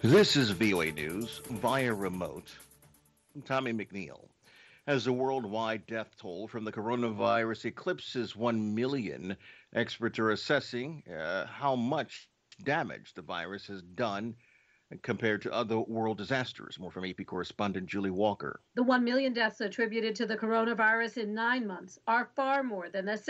This is VOA News via remote. I'm Tommy McNeil. As the worldwide death toll from the coronavirus eclipses 1 million, experts are assessing how much damage the virus has done compared to other world disasters. More from AP correspondent Julie Walker. The 1 million deaths attributed to the coronavirus in 9 months are far more than the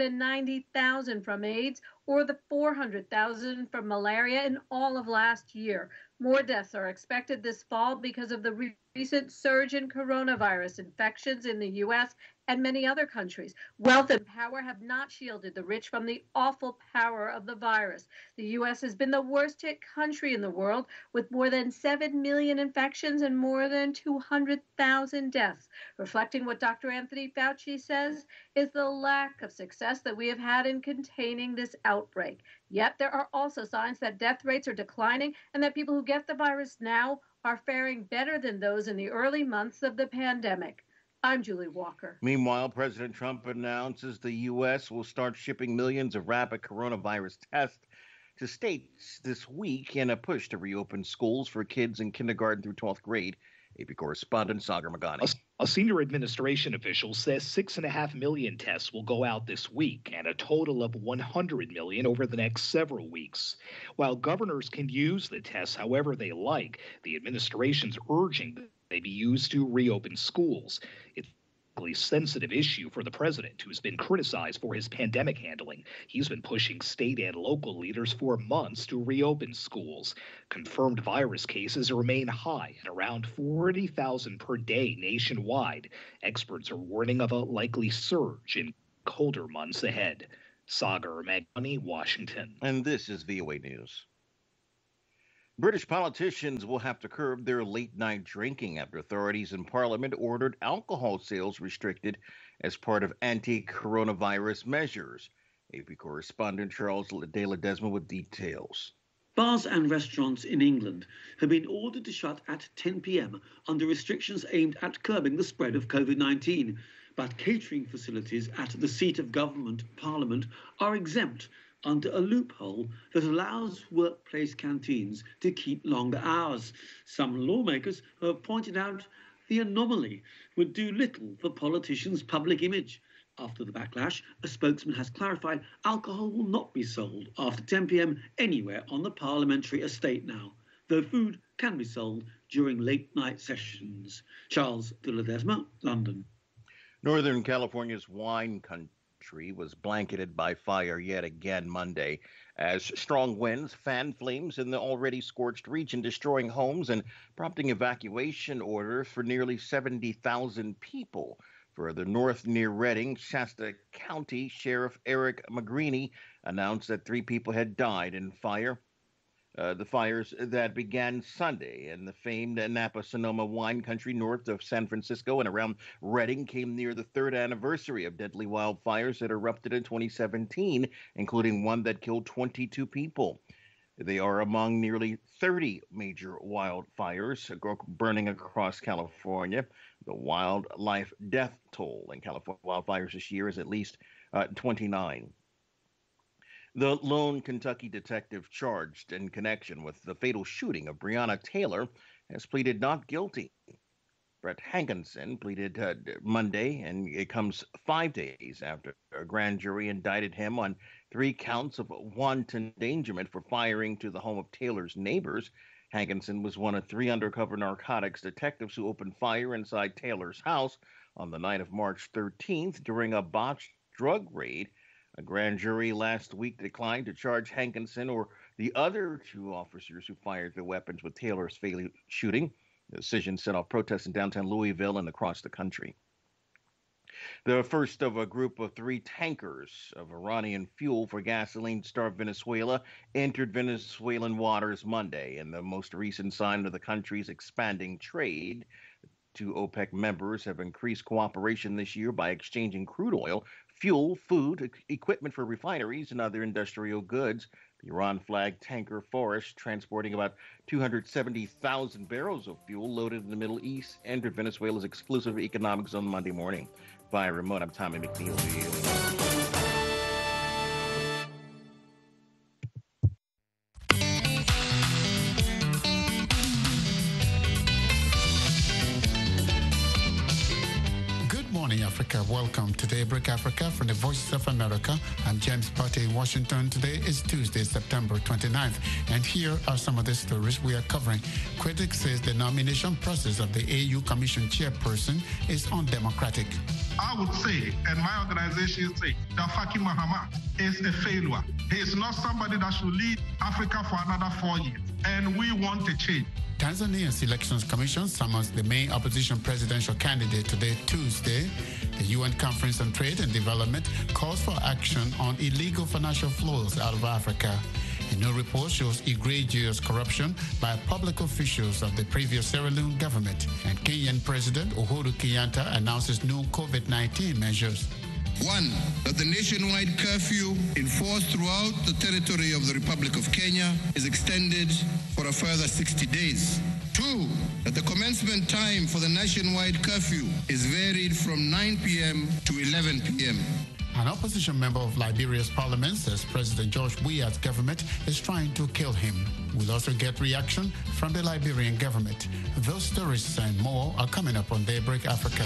690,000 from AIDS or the 400,000 from malaria in all of last year. More deaths are expected this fall because of the recent surge in coronavirus infections in the U.S. and many other countries. Wealth and power have not shielded the rich from the awful power of the virus. The U.S. has been the worst hit country in the world, with more than 7 million infections and more than 200,000 deaths. Reflecting what Dr. Anthony Fauci says is the lack of success that we have had in containing this outbreak. Yet there are also signs that death rates are declining and that people who get the virus now are faring better than those in the early months of the pandemic. I'm Julie Walker. Meanwhile, President Trump announces the U.S. will start shipping millions of rapid coronavirus tests to states this week in a push to reopen schools for kids in kindergarten through 12th grade. AP correspondent Sagar Magani. A senior administration official says 6.5 million tests will go out this week and a total of 100 million over the next several weeks. While governors can use the tests however they like, the administration's urging that they be used to reopen schools. It's a sensitive issue for the president, who's been criticized for his pandemic handling. He's been pushing state and local leaders for months to reopen schools. Confirmed virus cases remain high at around 40,000 per day nationwide. Experts are warning of a likely surge in colder months ahead. Sagar Magani, Washington. And this is VOA News. British politicians will have to curb their late night drinking after authorities in Parliament ordered alcohol sales restricted as part of anti coronavirus measures. AP correspondent Charles de Ledesma with details. Bars and restaurants in England have been ordered to shut at 10 p.m. under restrictions aimed at curbing the spread of COVID-19. But catering facilities at the seat of government, Parliament, are exempt under a loophole that allows workplace canteens to keep longer hours. Some lawmakers have pointed out the anomaly would do little for politicians' public image. After the backlash, a spokesman has clarified alcohol will not be sold after 10 p.m. anywhere on the parliamentary estate now, though food can be sold during late-night sessions. Charles de Ledesma, London. Northern California's wine country was blanketed by fire yet again Monday as strong winds fanned flames in the already scorched region, destroying homes and prompting evacuation orders for nearly 70,000 people. Further north near Redding, Shasta County Sheriff Eric Magrini announced that 3 people had died in the fires that began Sunday in the famed Napa-Sonoma wine country north of San Francisco and around Redding came near the 3rd anniversary of deadly wildfires that erupted in 2017, including one that killed 22 people. They are among nearly 30 major wildfires burning across California. The wildlife death toll in California wildfires this year is at least 29. The lone Kentucky detective charged in connection with the fatal shooting of Breonna Taylor has pleaded not guilty. Brett Hankinson pleaded Monday, and it comes 5 days after a grand jury indicted him on 3 counts of wanton endangerment for firing to the home of Taylor's neighbors. Hankinson was one of 3 undercover narcotics detectives who opened fire inside Taylor's house on the night of March 13th during a botched drug raid. A grand jury last week declined to charge Hankinson or the other 2 officers who fired the weapons with Taylor's fatal shooting. The decision set off protests in downtown Louisville and across the country. The first of a group of 3 tankers of Iranian fuel for gasoline-starved Venezuela entered Venezuelan waters Monday, in the most recent sign of the country's expanding trade. 2 OPEC members have increased cooperation this year by exchanging crude oil, fuel, food, equipment for refineries, and other industrial goods. The Iran-flagged tanker Forest, transporting about 270,000 barrels of fuel loaded in the Middle East, entered Venezuela's exclusive economic zone Monday morning. Via remote, I'm Tommy McNeil. Africa. Welcome to Daybreak Africa from the Voice of America. I'm James Butte in Washington. Today is Tuesday, September 29th. And here are some of the stories we are covering. Critics say the nomination process of the AU Commission chairperson is undemocratic. I would say, and my organization say, that Faki Mahamat is a failure. He is not somebody that should lead Africa for another 4 years. And we want a change. Tanzania's Elections Commission summons the main opposition presidential candidate today, Tuesday. The UN Conference on Trade and Development calls for action on illegal financial flows out of Africa. A new report shows egregious corruption by public officials of the previous Sierra Leone government. And Kenyan President Uhuru Kenyatta announces new COVID-19 measures. 1, that the nationwide curfew enforced throughout the territory of the Republic of Kenya is extended for a further 60 days. 2, that the commencement time for the nationwide curfew is varied from 9 p.m. to 11 p.m. An opposition member of Liberia's parliament says President George Weah's government is trying to kill him. We'll also get reaction from the Liberian government. Those stories and more are coming up on Daybreak Africa.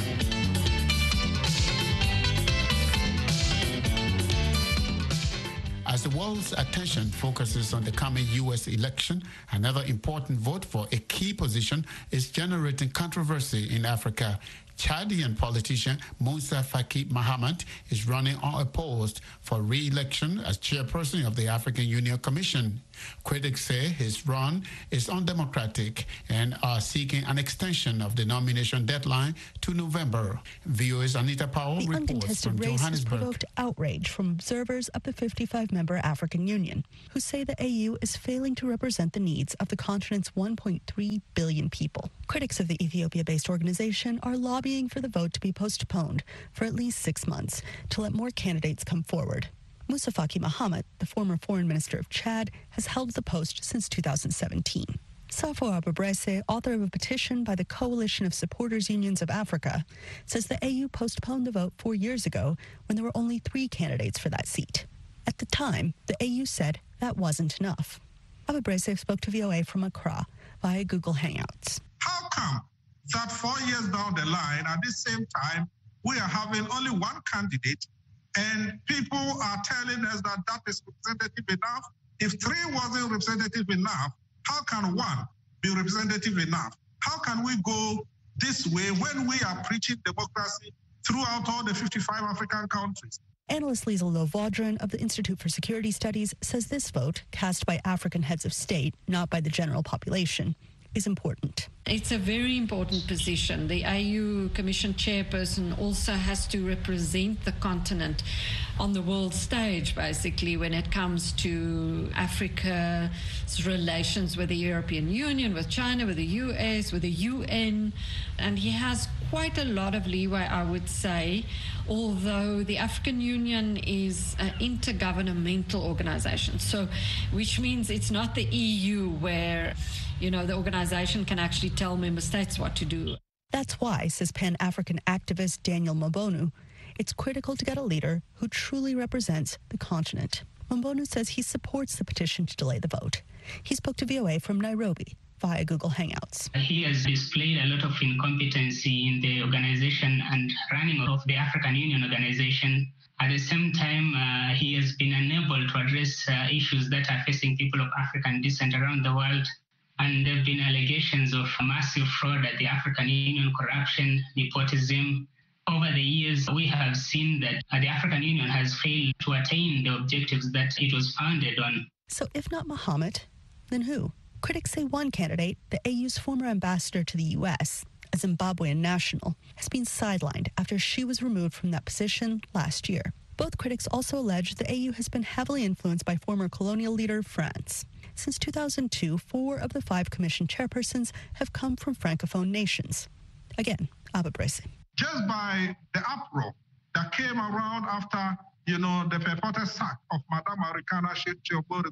As the world's attention focuses on the coming U.S. election, another important vote for a key position is generating controversy in Africa. Chadian politician Moussa Faki Mahamat is running unopposed for re-election as chairperson of the African Union Commission. Critics say his run is undemocratic and are seeking an extension of the nomination deadline to November. VOA's Anita Powell the reports from race Johannesburg. Has provoked outrage from observers of the 55-member African Union, who say the AU is failing to represent the needs of the continent's 1.3 billion people. Critics of the Ethiopia-based organization are lobbying for the vote to be postponed for at least 6 months to let more candidates come forward. Moussa Faki Mahamat, the former foreign minister of Chad, has held the post since 2017. Safo Ababrese, author of a petition by the Coalition of Supporters Unions of Africa, says the AU postponed the vote 4 years ago when there were only 3 candidates for that seat. At the time, the AU said that wasn't enough. Ababrese spoke to VOA from Accra via Google Hangouts. How come that 4 years down the line, at the same time, we are having only one candidate and people are telling us that that is representative enough? If 3 wasn't representative enough, how can 1 be representative enough? How can we go this way when we are preaching democracy throughout all the 55 African countries? Analyst Liesl Lovaudran of the Institute for Security Studies says this vote, cast by African heads of state, not by the general population, is important. It's a very important position. The AU Commission chairperson also has to represent the continent on the world stage, basically, when it comes to Africa's relations with the European Union, with China, with the US, with the UN. And he has quite a lot of leeway, I would say, although the African Union is an intergovernmental organization, so which means it's not the EU where the organization can actually tell member states what to do. That's why, says Pan-African activist Daniel Mbonu, it's critical to get a leader who truly represents the continent. Mbonu says he supports the petition to delay the vote. He spoke to VOA from Nairobi via Google Hangouts. He has displayed a lot of incompetency in the organization and running of the African Union organization. At the same time, he has been unable to address issues that are facing people of African descent around the world. And there have been allegations of massive fraud at the African Union, corruption, nepotism. Over the years, we have seen that the African Union has failed to attain the objectives that it was founded on. So if not Mahamat, then who? Critics say one candidate, the AU's former ambassador to the U.S., a Zimbabwean national, has been sidelined after she was removed from that position last year. Both critics also allege the AU has been heavily influenced by former colonial leader France. Since 2002, 4 of the 5 commission chairpersons have come from Francophone nations. Again, Ababrese. Just by the uproar that came around after, the purported sack of Madame Marikana Shilpo,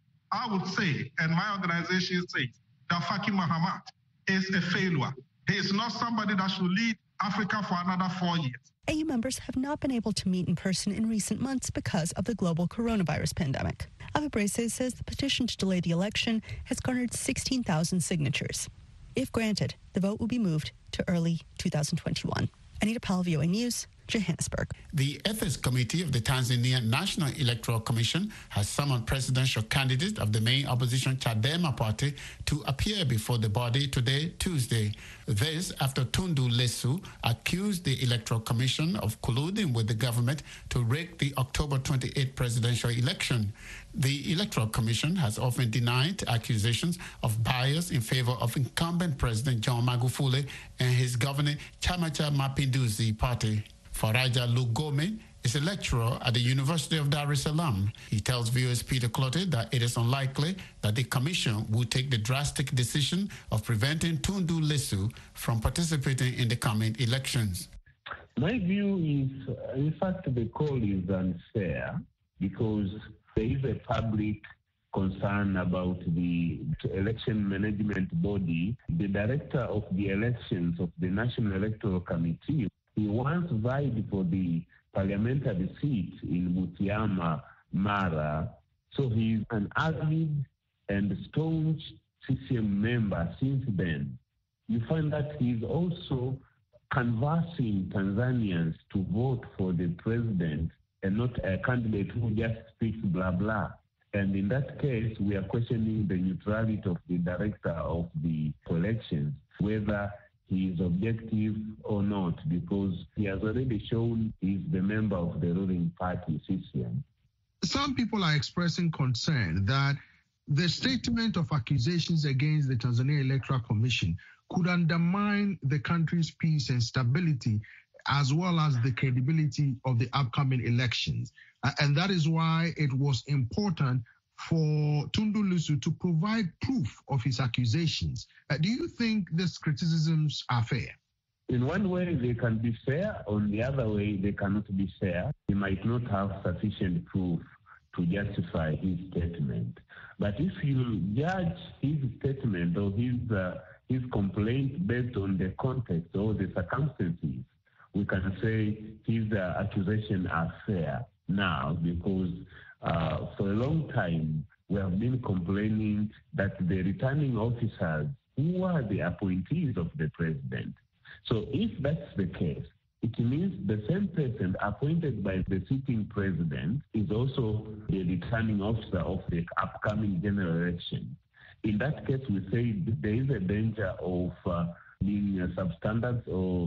I would say, and my organization says, that Faki Mahamat is a failure. He is not somebody that should lead Africa for another 4 years. AU members have not been able to meet in person in recent months because of the global coronavirus pandemic. Ababrese says the petition to delay the election has garnered 16,000 signatures. If granted, the vote will be moved to early 2021. Anita Powell, VOA News, Johannesburg. The Ethics Committee of the Tanzania National Electoral Commission has summoned presidential candidate of the main opposition Chadema party to appear before the body today, Tuesday. This after Tundu Lissu accused the Electoral Commission of colluding with the government to rig the October 28 presidential election. The Electoral Commission has often denied accusations of bias in favor of incumbent President John Magufuli and his governing Chama cha Mapinduzi party. Faraja Lugome is a lecturer at the University of Dar es Salaam. He tells viewers Peter Clotte that it is unlikely that the commission will take the drastic decision of preventing Tundu Lissu from participating in the coming elections. My view is, in fact, the call is unfair because there is a public concern about the election management body. The director of the elections of the National Electoral Committee, he once vied for the parliamentary seat in Butiama, Mara. So he's an avid and staunch CCM member since then. You find that he's also canvassing Tanzanians to vote for the president and not a candidate who just speaks blah, blah. And in that case, we are questioning the neutrality of the director of the elections, whether he is objective or not, because he has already shown he's the member of the ruling party, CCM. Some people are expressing concern that the statement of accusations against the Tanzania Electoral Commission could undermine the country's peace and stability, as well as the credibility of the upcoming elections. And that is why it was important for Tundu Lissu to provide proof of his accusations. Do you think these criticisms are fair? In one way, they can be fair. On the other way, they cannot be fair. He might not have sufficient proof to justify his statement. But if you judge his statement or his complaint based on the context or the circumstances, we can say his accusations are fair now, because for a long time we have been complaining that the returning officers who are the appointees of the president. So if that's the case, it means the same person appointed by the sitting president is also the returning officer of the upcoming general election. In that case, we say there is a danger of being substandard or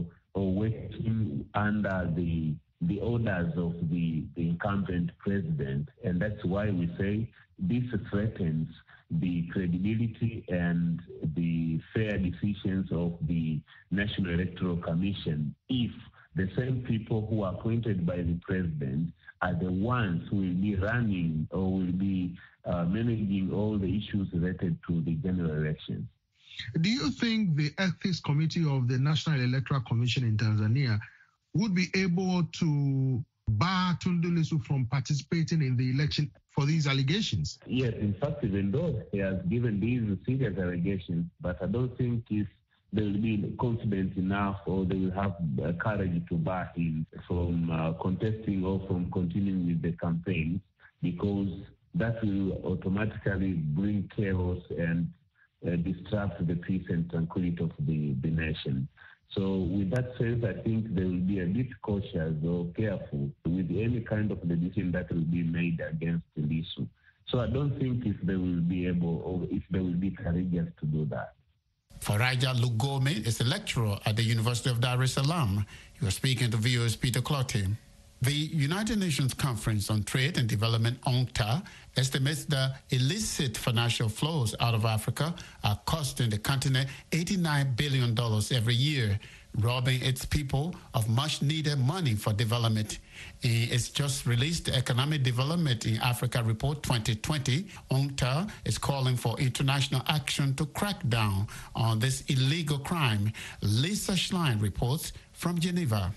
working under the orders of the incumbent president. And that's why we say this threatens the credibility and the fair decisions of the National Electoral Commission if the same people who are appointed by the president are the ones who will be running or will be managing all the issues related to the general elections. Do you think the Ethics Committee of the National Electoral Commission in Tanzania would be able to bar Tundu Lissu from participating in the election for these allegations? Yes, in fact, even though he has given these serious allegations, but I don't think if they will be confident enough or they will have courage to bar him from contesting or from continuing with the campaign, because that will automatically bring chaos and disrupt the peace and tranquility of the nation. So with that sense, I think they will be a bit cautious or careful with any kind of decision that will be made against Lissu. So I don't think if they will be able or if they will be courageous to do that. Faraja Lugome is a lecturer at the University of Dar es Salaam. He was speaking to viewers Peter Clotte. The United Nations Conference on Trade and Development, UNCTAD, estimates that illicit financial flows out of Africa are costing the continent $89 billion every year, robbing its people of much-needed money for development. In its just released Economic Development in Africa Report 2020, UNCTAD is calling for international action to crack down on this illegal crime. Lisa Schlein reports from Geneva.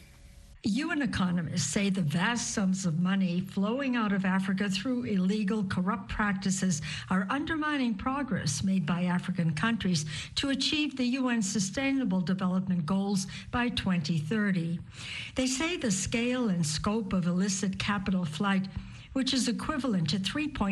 UN economists say the vast sums of money flowing out of Africa through illegal, corrupt practices are undermining progress made by African countries to achieve the UN Sustainable Development Goals by 2030. They say the scale and scope of illicit capital flight which is equivalent to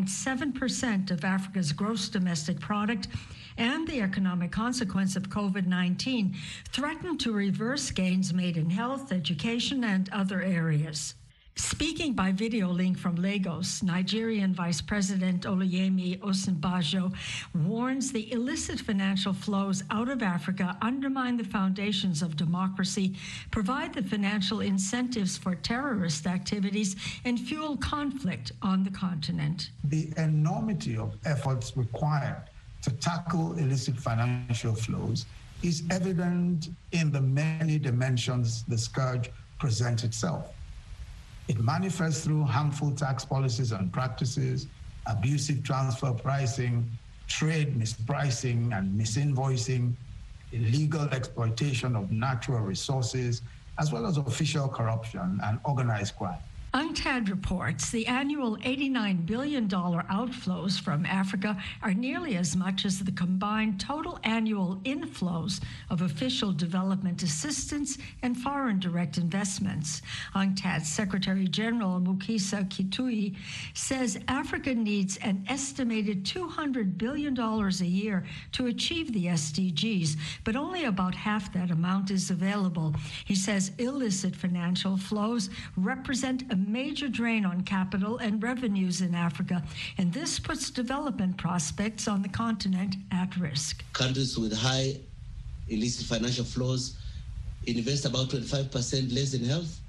3.7% of Africa's gross domestic product, and the economic consequence of COVID-19 threaten to reverse gains made in health, education, and other areas. Speaking by video link from Lagos, Nigerian Vice President Oluyemi Osinbajo warns the illicit financial flows out of Africa undermine the foundations of democracy, provide the financial incentives for terrorist activities, and fuel conflict on the continent. The enormity of efforts required to tackle illicit financial flows is evident in the many dimensions the scourge presents itself. It manifests through harmful tax policies and practices, abusive transfer pricing, trade mispricing and misinvoicing, illegal exploitation of natural resources, as well as official corruption and organized crime. UNCTAD reports the annual $89 billion outflows from Africa are nearly as much as the combined total annual inflows of official development assistance and foreign direct investments. UNCTAD Secretary General Mukisa Kitui says Africa needs an estimated $200 billion a year to achieve the SDGs, but only about half that amount is available. He says illicit financial flows represent a major drain on capital and revenues in Africa, and this puts development prospects on the continent at risk. Countries with high illicit financial flows invest about 25% less in health,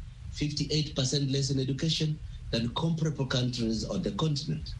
58% less in education than comparable countries on the continent.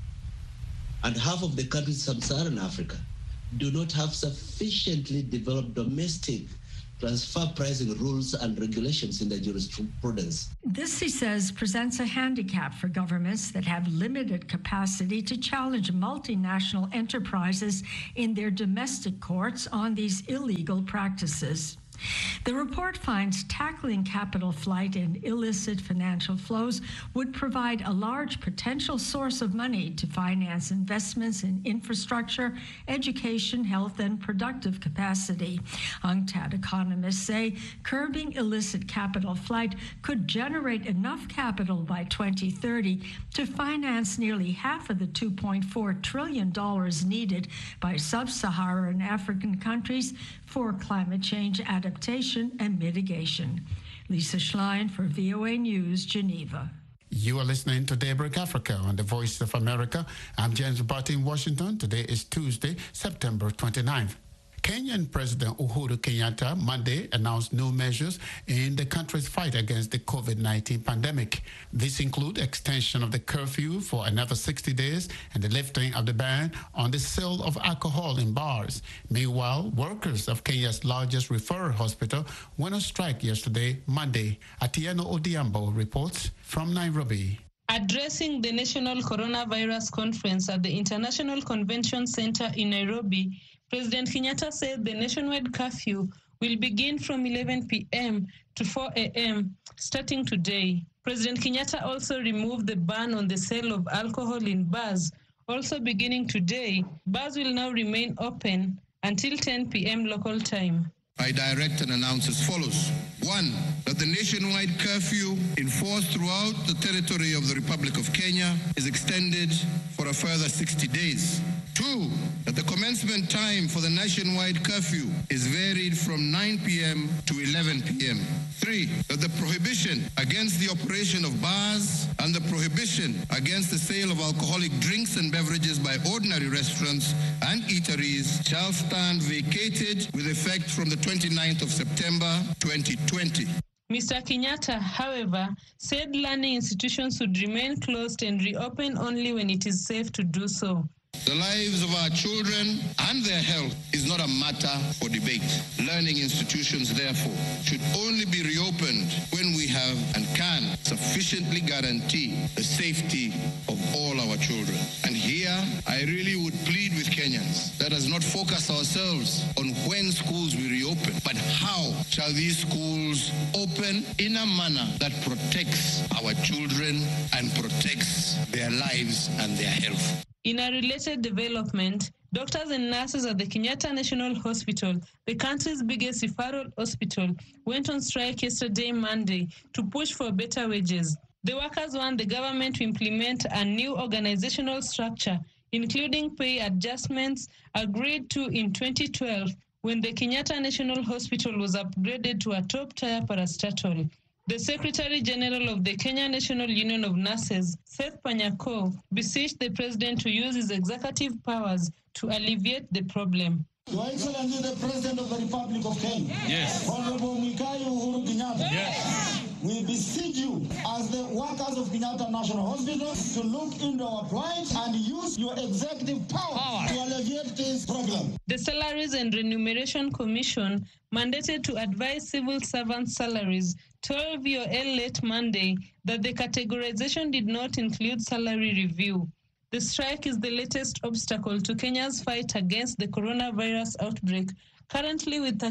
And half of the countries in sub-Saharan Africa do not have sufficiently developed domestic transfer pricing rules and regulations in the jurisprudence. This, he says, presents a handicap for governments that have limited capacity to challenge multinational enterprises in their domestic courts on these illegal practices. The report finds tackling capital flight and illicit financial flows would provide a large potential source of money to finance investments in infrastructure, education, health, and productive capacity. UNCTAD economists say curbing illicit capital flight could generate enough capital by 2030 to finance nearly half of the $2.4 trillion needed by sub-Saharan African countries for climate change adaptation and mitigation. Lisa Schlein for VOA News, Geneva. You are listening to Daybreak Africa on the Voice of America. I'm James Barty in Washington. Today is Tuesday, September 29th. Kenyan President Uhuru Kenyatta Monday announced new measures in the country's fight against the COVID-19 pandemic. These include extension of the curfew for another 60 days and the lifting of the ban on the sale of alcohol in bars. Meanwhile, workers of Kenya's largest referral hospital went on strike yesterday, Monday. Atieno Odiambo reports from Nairobi. Addressing the National Coronavirus Conference at the International Convention Center in Nairobi, President Kenyatta said the nationwide curfew will begin from 11 p.m. to 4 a.m. starting today. President Kenyatta also removed the ban on the sale of alcohol in bars. Also beginning today, bars will now remain open until 10 p.m. local time. I direct and announce as follows. 1, that the nationwide curfew enforced throughout the territory of the Republic of Kenya is extended for a further 60 days. 2, that the commencement time for the nationwide curfew is varied from 9 p.m. to 11 p.m. 3, that the prohibition against the operation of bars and the prohibition against the sale of alcoholic drinks and beverages by ordinary restaurants and eateries shall stand vacated with effect from the 29th of September 2020. Mr. Kenyatta, however, said learning institutions would remain closed and reopen only when it is safe to do so. The lives of our children and their health is not a matter for debate. Learning institutions, therefore, should only be reopened when we have and can sufficiently guarantee the safety of all our children. And here, I really would plead with Kenyans, let us not focus ourselves on when schools will reopen, but how shall these schools open in a manner that protects our children and protects their lives and their health. In a related development, doctors and nurses at the Kenyatta National Hospital, the country's biggest referral hospital, went on strike yesterday, Monday, to push for better wages. The workers want the government to implement a new organizational structure, including pay adjustments agreed to in 2012 when the Kenyatta National Hospital was upgraded to a top-tier parastatal. The Secretary General of the Kenya National Union of Nurses, Seth Panyako, beseeched the president to use his executive powers to alleviate the problem. Your Excellency, the President of the Republic of Kenya, yes. Honorable Mwai Uhuru Kenyatta, yes. We beseech you, as the workers of Kenyatta National Hospital, to look into our plight and use your executive power to alleviate this problem. The Salaries and Remuneration Commission, mandated to advise civil servants' salaries, told VOL late Monday that the categorization did not include salary review. The strike is the latest obstacle to Kenya's fight against the coronavirus outbreak, currently with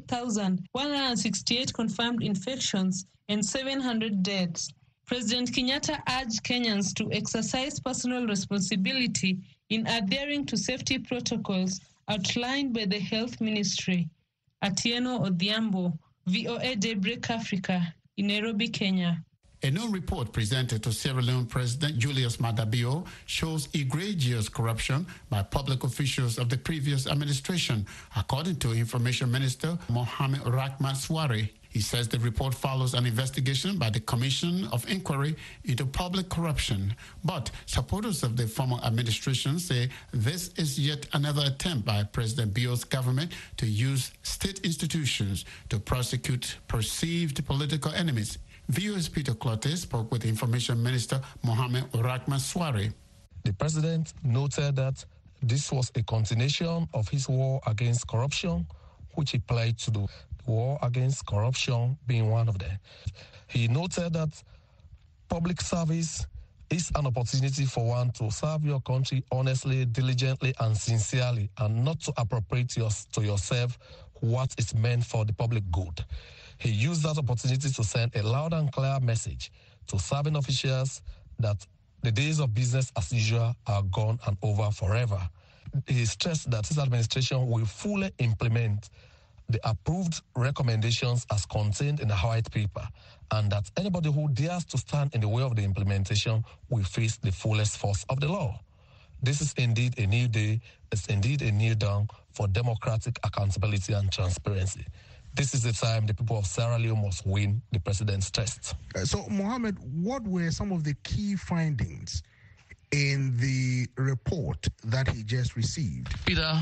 38,168 confirmed infections and 700 deaths. President Kenyatta urged Kenyans to exercise personal responsibility in adhering to safety protocols outlined by the Health Ministry. Atieno Odhiambo, VOA Daybreak Africa, in Nairobi, Kenya. A new report presented to Sierra Leone President Julius Maada Bio shows egregious corruption by public officials of the previous administration, according to Information Minister Mohamed Rahman Suare. He says the report follows an investigation by the Commission of Inquiry into Public Corruption. But supporters of the former administration say this is yet another attempt by President Bio's government to use state institutions to prosecute perceived political enemies. VOA's Peter Clotte spoke with Information Minister Mohamed Rahman Suare. The president noted that this was a continuation of his war against corruption, which he pledged to do. The war against corruption being one of them. He noted that public service is an opportunity for one to serve your country honestly, diligently, and sincerely, and not to appropriate to yourself what is meant for the public good. He used that opportunity to send a loud and clear message to serving officials that the days of business as usual are gone and over forever. He stressed that his administration will fully implement the approved recommendations as contained in the white paper, and that anybody who dares to stand in the way of the implementation will face the fullest force of the law. This is indeed a new day. It's indeed a new dawn for democratic accountability and transparency. This is the time the people of Sierra Leone must win the president's test. So, Mohamed, what were some of the key findings in the report that he just received? Peter,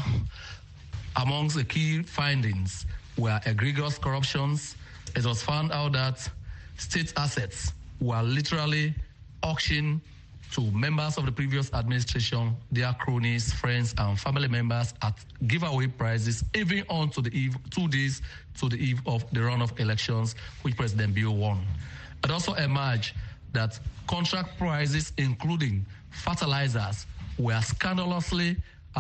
amongst the key findings were egregious corruptions. It was found out that state assets were literally auctioned to members of the previous administration, their cronies, friends, and family members at giveaway prices, even on to the eve, 2 days to the eve of the runoff elections, which President Bio won. It also emerged that contract prices, including fertilizers, were scandalously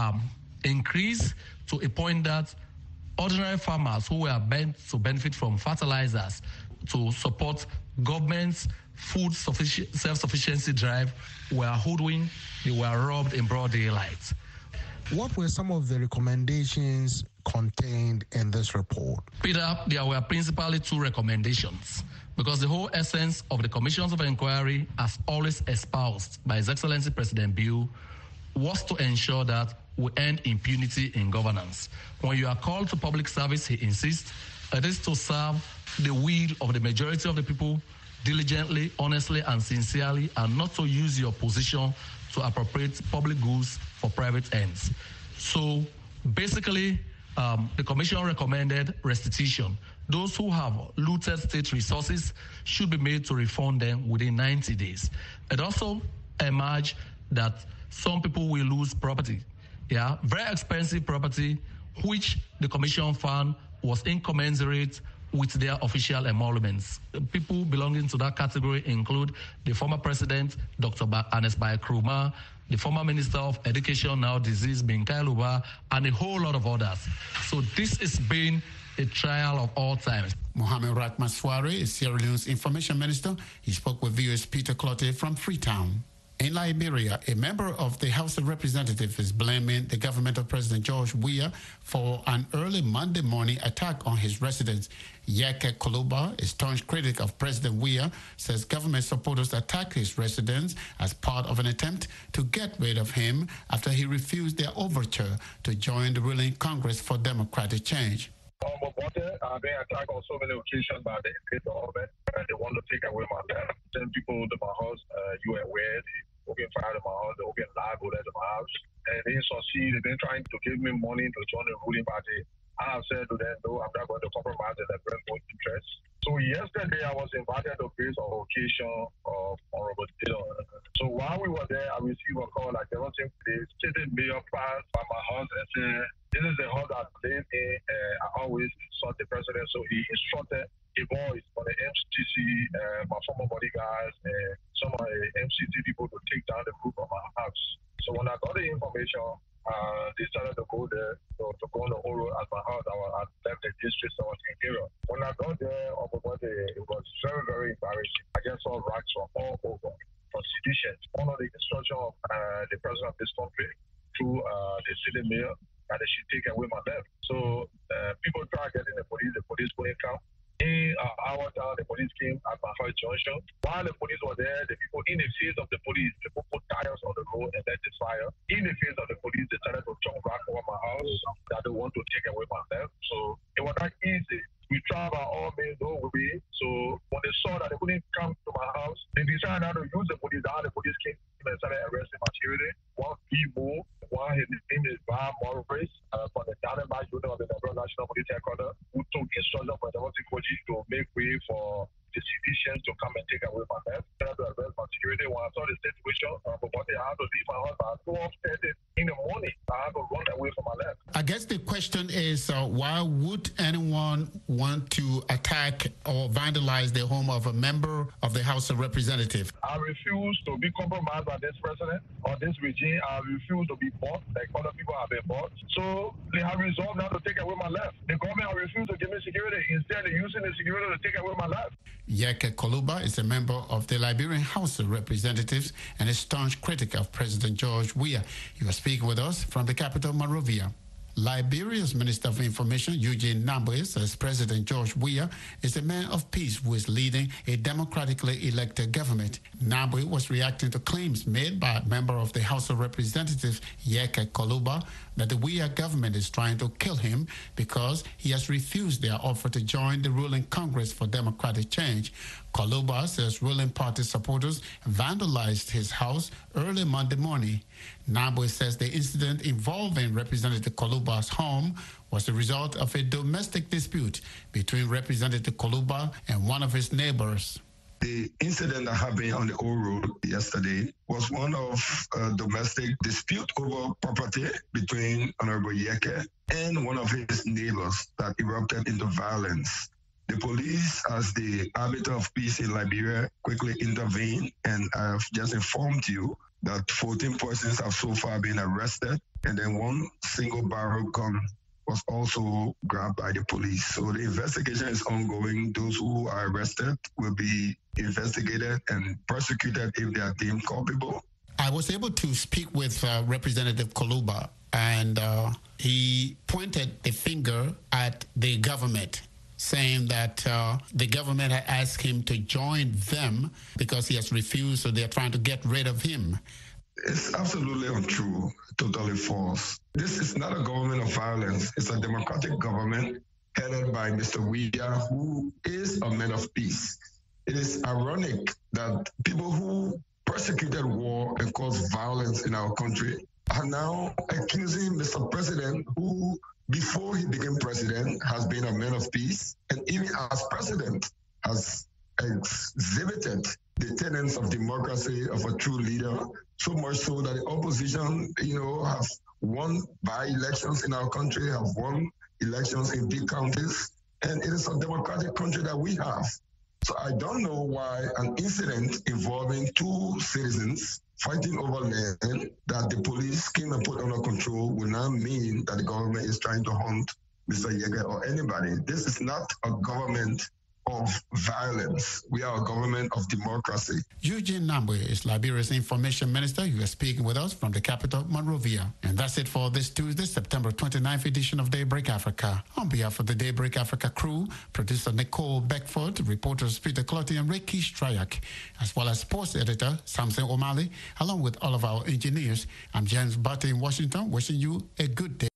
increased to a point that ordinary farmers who were meant to benefit from fertilizers to support government's food self-sufficiency drive were hoodwinked, they were robbed in broad daylight. What were some of the recommendations contained in this report? Peter, there were principally 2 recommendations, because the whole essence of the commissions of inquiry, as always espoused by His Excellency President Bio, was to ensure that we end impunity in governance. When you are called to public service, he insists, it is to serve the will of the majority of the people diligently, honestly, and sincerely, and not to use your position to appropriate public goods for private ends. So basically, the Commission recommended restitution. Those who have looted state resources should be made to refund them within 90 days. It also emerged that some people will lose property. Very expensive property, which the Commission found was incommensurate with their official emoluments. People belonging to that category include the former president, Dr. Ernest Bai Krumah, the former Minister of Education, now deceased, Binkai Luba, and a whole lot of others. So this has been a trial of all times. Mohamed Rahman Suare is Sierra Leone's Information Minister. He spoke with VOA's Peter Clotte from Freetown. In Liberia, a member of the House of Representatives is blaming the government of President George Weah for an early Monday morning attack on his residence. Yeke Koluba, a staunch critic of President Weah, says government supporters attacked his residence as part of an attempt to get rid of him after he refused their overture to join the ruling Congress for Democratic Change. I've been attacked on so many occasions by the government, and they want to take away my land. Send people to my house, you are aware, they've been fired in my house, they've been live over to my house, and they succeed. They've been trying to give me money to join the ruling party. I have said to them, no, I'm not going to compromise in the brand interests. So yesterday I was invited to grace on occasion of Honorable Dillon. So while we were there, I received a call like there was the sitting mayor passed by my house and said, this is the house I live in. I always sought the president, so he instructed a voice for the MCC, my former bodyguards, and some of the MCC people to take down the roof of my house. So when I got the information, they started to go there, to go on the whole road at my house. I left the district, so I was in Kira. When I got there on the Monday, it was very, very embarrassing. I just saw racks from all over for sedition. One of the instructions of the president of this country through the city mayor, and they should take away my land. So people try getting the police couldn't come. In an hour down, the police came at my house junction. While the police were there, the people in the face of the police, people put tires on the road and let the fire. In the face of the police, they started to jump back over my house that they want to take away my land. So it was not easy. We tried by all means, no way. So when they saw that they couldn't come to my house, they decided how to use the police. How the police came and started arresting my security. One people, one his name is Bob Morris from the Dannenberg unit of the National Police Headquarters, who took instruction from the Koji to make way for the citizens to come and take away my land. They had to arrest my security. When I saw the situation, but they had to leave my house at 12:30 in the morning. I had to run away from my land. I guess the question is, why would anyone want to attack or vandalize the home of a member of the House of Representatives? I refuse to be compromised by this president or this regime. I refuse to be bought like other people have been bought. So they have resolved now to take away my land. The government has refused to give me security. Instead, they're using the security to take away my land. Yeke Koluba is a member of the Liberian House of Representatives and a staunch critic of President George Weah. He was speaking with us from the capital, Monrovia. Liberia's Minister of Information, Eugene Nambwe, says President George Weah is a man of peace who is leading a democratically elected government. Nambwe was reacting to claims made by a member of the House of Representatives, Yeke Koluba, that the Weah government is trying to kill him because he has refused their offer to join the ruling Congress for Democratic Change. Koluba says ruling party supporters vandalized his house early Monday morning. Nambwe says the incident involving Representative Koluba's home was the result of a domestic dispute between Representative Koluba and one of his neighbors. The incident that happened on the old road yesterday was one of a domestic dispute over property between Honorable Yeke and one of his neighbors that erupted into violence. The police, as the arbiter of peace in Liberia, quickly intervened, and I've just informed you that 14 persons have so far been arrested, and then one single barrel gun was also grabbed by the police. So the investigation is ongoing. Those who are arrested will be investigated and prosecuted if they are deemed culpable. I was able to speak with Representative Koluba, and he pointed the finger at the government, saying that the government had asked him to join them because he has refused, so they're trying to get rid of him. It's absolutely untrue, totally false. This is not a government of violence. It's a democratic government headed by Mr. Weah, who is a man of peace. It is ironic that people who persecuted war and caused violence in our country are now accusing Mr. President, who before he became president has been a man of peace, and even as president has exhibited the tenets of democracy of a true leader, so much so that the opposition, have won by-elections in our country, have won elections in big counties, and it is a democratic country that we have. So I don't know why an incident involving two citizens fighting over land that the police came and put under control will not mean that the government is trying to hunt Mr. Yeke or anybody. This is not a government of violence. We are a government of democracy. Eugene Nambwe is Liberia's information minister. You are speaking with us from the capital, Monrovia. And that's it for this Tuesday, September 29th edition of Daybreak Africa. On behalf of the Daybreak Africa crew, producer Nicole Beckford, reporters Peter Clotty and Ricky Strayak, as well as sports editor Samson O'Malley, along with all of our engineers, I'm James Butte in Washington, wishing you a good day.